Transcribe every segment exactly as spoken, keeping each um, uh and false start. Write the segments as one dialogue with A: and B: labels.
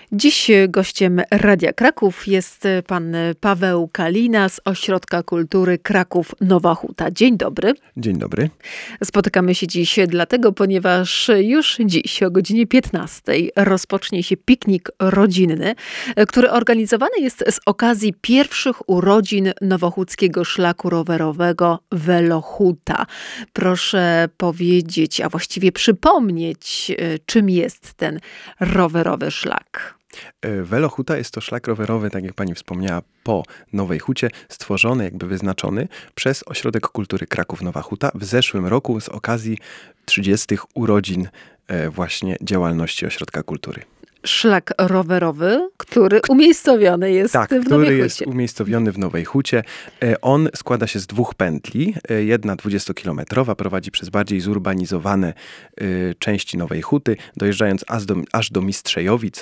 A: Dziś gościem Radia Kraków jest pan Paweł Kalina z Ośrodka Kultury Kraków Nowa Huta. Dzień dobry.
B: Dzień dobry.
A: Spotykamy się dziś dlatego, ponieważ już dziś o godzinie piętnastej rozpocznie się piknik rodzinny, który organizowany jest z okazji pierwszych urodzin nowochódzkiego szlaku rowerowego Velohuta. Proszę powiedzieć, a właściwie przypomnieć, czym jest ten rowerowy szlak.
B: Velohuta jest to szlak rowerowy, tak jak pani wspomniała, po Nowej Hucie, stworzony, jakby wyznaczony przez Ośrodek Kultury Kraków Nowa Huta w zeszłym roku z okazji trzydziestych urodzin właśnie działalności Ośrodka Kultury.
A: Szlak rowerowy, który umiejscowiony jest
B: tak,
A: w Nowej Hucie.
B: który jest umiejscowiony w Nowej Hucie. On składa się z dwóch pętli. Jedna dwudziestokilometrowa prowadzi przez bardziej zurbanizowane części Nowej Huty, dojeżdżając aż do, aż do Mistrzejowic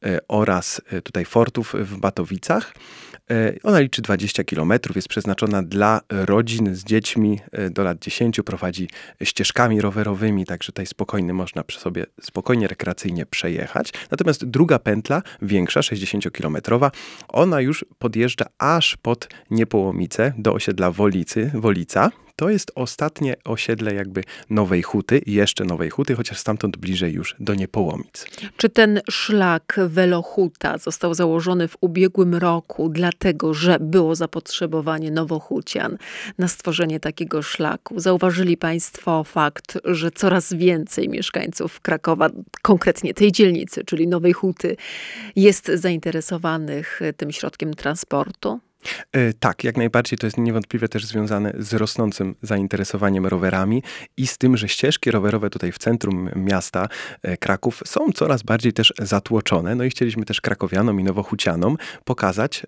B: oraz tutaj fortów w Batowicach. Ona liczy dwadzieścia kilometrów, jest przeznaczona dla rodzin z dziećmi do lat dziesięciu, prowadzi ścieżkami rowerowymi, także tutaj spokojnie można sobie spokojnie, rekreacyjnie przejechać. Natomiast druga pętla, większa, sześćdziesięciokilometrowa, ona już podjeżdża aż pod Niepołomice do osiedla Wolicy, Wolica. To jest ostatnie osiedle jakby Nowej Huty, jeszcze Nowej Huty, chociaż stamtąd bliżej już do Niepołomic.
A: Czy ten szlak Velohuta został założony w ubiegłym roku dlatego, że było zapotrzebowanie nowohucian na stworzenie takiego szlaku? Zauważyli państwo fakt, że coraz więcej mieszkańców Krakowa, konkretnie tej dzielnicy, czyli Nowej Huty, jest zainteresowanych tym środkiem transportu?
B: Tak, jak najbardziej to jest niewątpliwie też związane z rosnącym zainteresowaniem rowerami i z tym, że ścieżki rowerowe tutaj w centrum miasta Kraków są coraz bardziej też zatłoczone. No i chcieliśmy też krakowianom i nowohucianom pokazać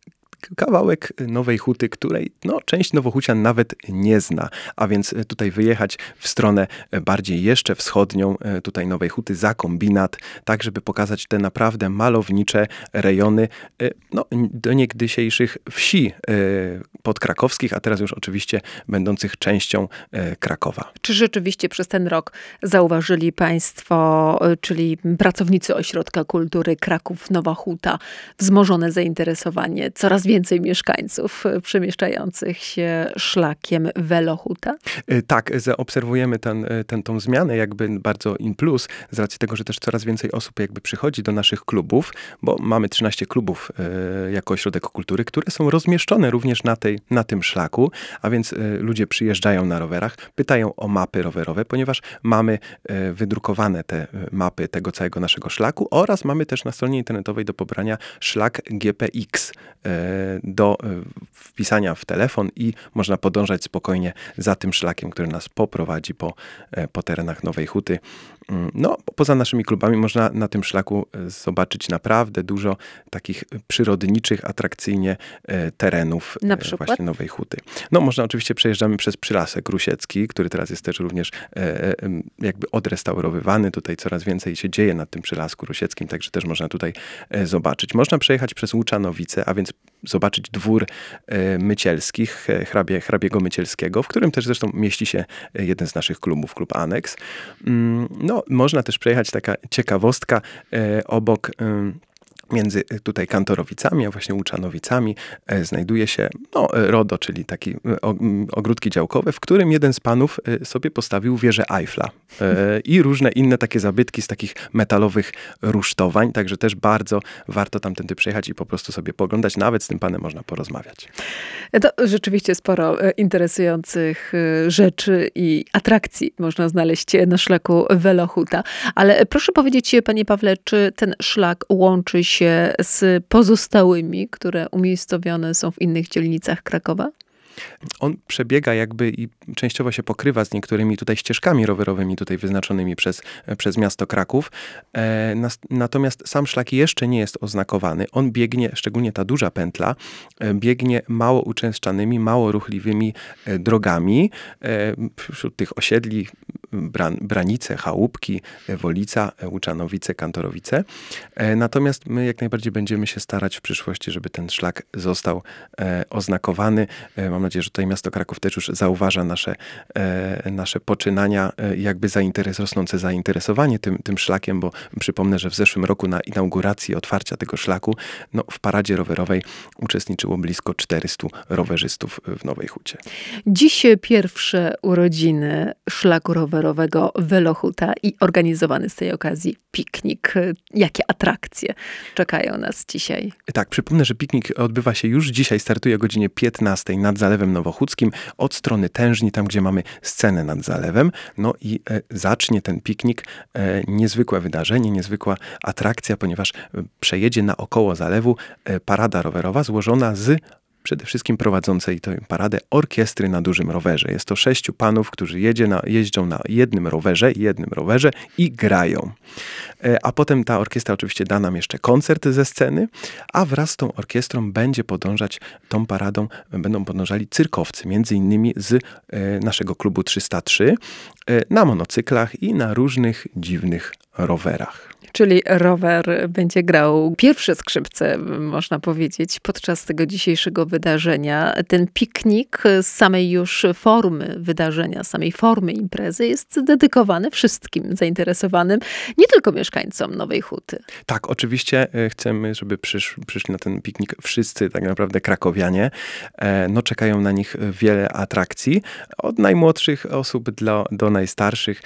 B: kawałek Nowej Huty, której no, część nowohucian nawet nie zna. A więc tutaj wyjechać w stronę bardziej jeszcze wschodnią tutaj Nowej Huty za kombinat, tak żeby pokazać te naprawdę malownicze rejony no, do niegdysiejszych wsi podkrakowskich, a teraz już oczywiście będących częścią Krakowa.
A: Czy rzeczywiście przez ten rok zauważyli państwo, czyli pracownicy Ośrodka Kultury Kraków Nowa Huta, wzmożone zainteresowanie, coraz więcej mieszkańców przemieszczających się szlakiem Velohuta?
B: Tak, obserwujemy ten, ten, tą zmianę jakby bardzo in plus, z racji tego, że też coraz więcej osób jakby przychodzi do naszych klubów, bo mamy trzynaście klubów y, jako Ośrodek Kultury, które są rozmieszczone również na, tej, na tym szlaku, a więc y, ludzie przyjeżdżają na rowerach, pytają o mapy rowerowe, ponieważ mamy y, wydrukowane te mapy tego całego naszego szlaku oraz mamy też na stronie internetowej do pobrania szlak G P X y, do wpisania w telefon i można podążać spokojnie za tym szlakiem, który nas poprowadzi po, po terenach Nowej Huty. No, poza naszymi klubami można na tym szlaku zobaczyć naprawdę dużo takich przyrodniczych, atrakcyjnie terenów
A: na przykład?
B: Właśnie Nowej Huty. No, można oczywiście przejeżdżamy przez Przylasek Rusiecki, który teraz jest też również jakby odrestaurowywany. Tutaj coraz więcej się dzieje na tym Przylasku Rusieckim, także też można tutaj zobaczyć. Można przejechać przez Łuczanowice, a więc zobaczyć dwór Mycielskich, hrabie, hrabiego Mycielskiego, w którym też zresztą mieści się jeden z naszych klubów, klub Aneks. No, można też przejechać taka ciekawostka obok między tutaj Kantorowicami, a właśnie Łuczanowicami e, znajduje się no, RODO, czyli taki o, ogródki działkowe, w którym jeden z panów e, sobie postawił wieżę Eiffla e, i różne inne takie zabytki z takich metalowych rusztowań, także też bardzo warto tamtędy przejechać i po prostu sobie poglądać, nawet z tym panem można porozmawiać.
A: To rzeczywiście sporo interesujących rzeczy i atrakcji można znaleźć na szlaku Velohuta, ale proszę powiedzieć, panie Pawle, czy ten szlak łączy się z pozostałymi, które umiejscowione są w innych dzielnicach Krakowa?
B: On przebiega jakby i częściowo się pokrywa z niektórymi tutaj ścieżkami rowerowymi tutaj wyznaczonymi przez, przez miasto Kraków. E, nas, natomiast sam szlak jeszcze nie jest oznakowany. On biegnie, szczególnie ta duża pętla, e, biegnie mało uczęszczanymi, mało ruchliwymi e, drogami. E, wśród tych osiedli Bran, Branice, Chałupki, Wolica, Łuczanowice, Kantorowice. Natomiast my jak najbardziej będziemy się starać w przyszłości, żeby ten szlak został oznakowany. Mam nadzieję, że tutaj miasto Kraków też już zauważa nasze, nasze poczynania, jakby zainteres, rosnące zainteresowanie tym, tym szlakiem, bo przypomnę, że w zeszłym roku na inauguracji otwarcia tego szlaku, no, w paradzie rowerowej uczestniczyło blisko czterystu rowerzystów w Nowej Hucie.
A: Dziś pierwsze urodziny szlaku rowerowego Velohuta i organizowany z tej okazji piknik. Jakie atrakcje czekają nas dzisiaj?
B: Tak, przypomnę, że piknik odbywa się już dzisiaj, startuje o godzinie piętnastej nad Zalewem Nowochódzkim, od strony Tężni, tam gdzie mamy scenę nad zalewem. No i e, zacznie ten piknik e, niezwykłe wydarzenie, niezwykła atrakcja, ponieważ przejedzie naokoło zalewu e, parada rowerowa złożona z przede wszystkim prowadzącej tę paradę orkiestry na dużym rowerze. Jest to sześciu panów, którzy jedzie na, jeżdżą na jednym rowerze, jednym rowerze i grają. A potem ta orkiestra oczywiście da nam jeszcze koncert ze sceny, a wraz z tą orkiestrą będzie podążać tą paradą, będą podążali cyrkowcy, między innymi z e, naszego klubu trzysta trzy, e, na monocyklach i na różnych dziwnych rowerach.
A: Czyli rower będzie grał pierwsze skrzypce, można powiedzieć, podczas tego dzisiejszego wydarzenia. Ten piknik z samej już formy wydarzenia, samej formy imprezy jest dedykowany wszystkim zainteresowanym, nie tylko mieszkańcom Nowej Huty.
B: Tak, oczywiście chcemy, żeby przysz, przyszli na ten piknik wszyscy tak naprawdę krakowianie. No, czekają na nich wiele atrakcji. Od najmłodszych osób do, do najstarszych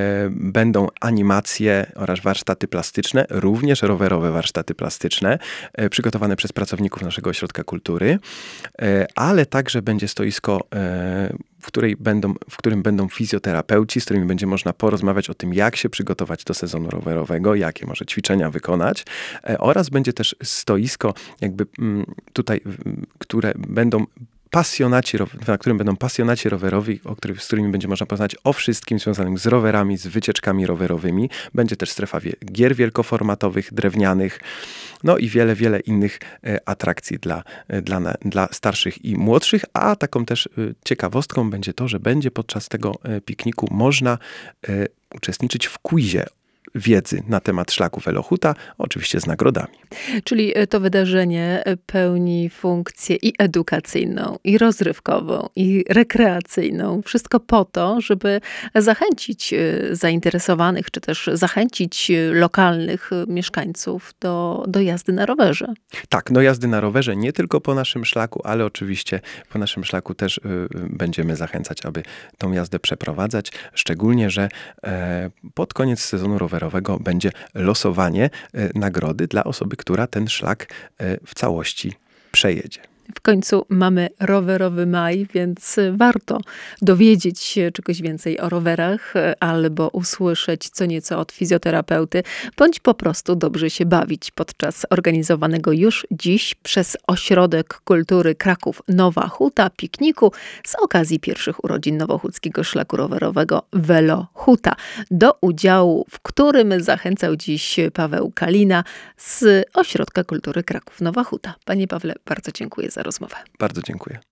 B: będą animacje oraz warsztaty plastyczne, również rowerowe warsztaty plastyczne, e, przygotowane przez pracowników naszego ośrodka kultury, e, ale także będzie stoisko, e, w, której będą, w którym będą fizjoterapeuci, z którymi będzie można porozmawiać o tym, jak się przygotować do sezonu rowerowego, jakie może ćwiczenia wykonać, e, oraz będzie też stoisko, jakby m, tutaj, m, które będą pasjonaci, na którym będą pasjonaci rowerowi, o których, z którymi będzie można poznać o wszystkim związanym z rowerami, z wycieczkami rowerowymi. Będzie też strefa gier wielkoformatowych, drewnianych, no i wiele, wiele innych e, atrakcji dla, e, dla, dla starszych i młodszych, a taką też e, ciekawostką będzie to, że będzie podczas tego e, pikniku można e, uczestniczyć w quizie wiedzy na temat szlaku Velohuta, oczywiście z nagrodami.
A: Czyli to wydarzenie pełni funkcję i edukacyjną, i rozrywkową, i rekreacyjną. Wszystko po to, żeby zachęcić zainteresowanych, czy też zachęcić lokalnych mieszkańców do, do jazdy na rowerze.
B: Tak, no jazdy na rowerze nie tylko po naszym szlaku, ale oczywiście po naszym szlaku też y, będziemy zachęcać, aby tą jazdę przeprowadzać. Szczególnie, że e, pod koniec sezonu rowerowego będzie losowanie e, nagrody dla osoby, która ten szlak e, w całości przejedzie.
A: W końcu mamy rowerowy maj, więc warto dowiedzieć się czegoś więcej o rowerach albo usłyszeć co nieco od fizjoterapeuty, bądź po prostu dobrze się bawić podczas organizowanego już dziś przez Ośrodek Kultury Kraków Nowa Huta pikniku z okazji pierwszych urodzin nowochódzkiego szlaku rowerowego Velohuta, do udziału w którym zachęcał dziś Paweł Kalina z Ośrodka Kultury Kraków Nowa Huta. Panie Pawle, bardzo dziękuję za rozmowę.
B: Bardzo dziękuję.